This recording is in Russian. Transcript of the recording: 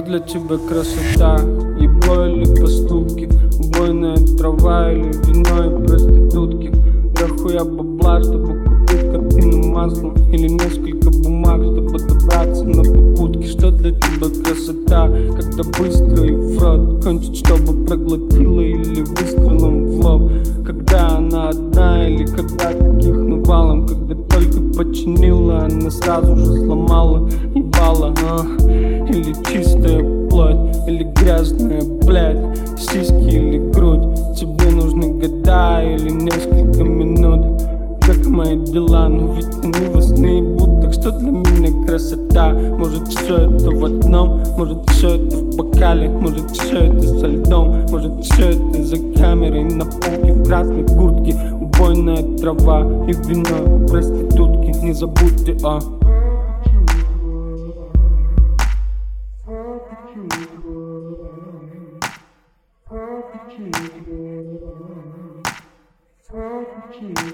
для тебя красота? Ебло или поступки? Убойная трава или вино и проститутки? Дохуя бабла, чтобы купить картину маслом, или несколько бумаг, чтобы добраться на попутки. Что для тебя красота? Когда быстро и в рот кончить, чтобы проглотила, или выстрелом в лоб? Когда она одна или когда таких навалом? Когда только починила, она сразу же сломала, ебала, Или чистая плоть, или грязная, блядь, сиськи или грудь? Тебе нужны года или несколько минут? Как мои дела, но ведь они вас наебут. Так что для меня красота? Может все это в одном, может все это в бокале, может все это со льдом, может все это за камерой на полке в красной куртке. Убойная трава и вино, проститутки, не забудьте о Thank you.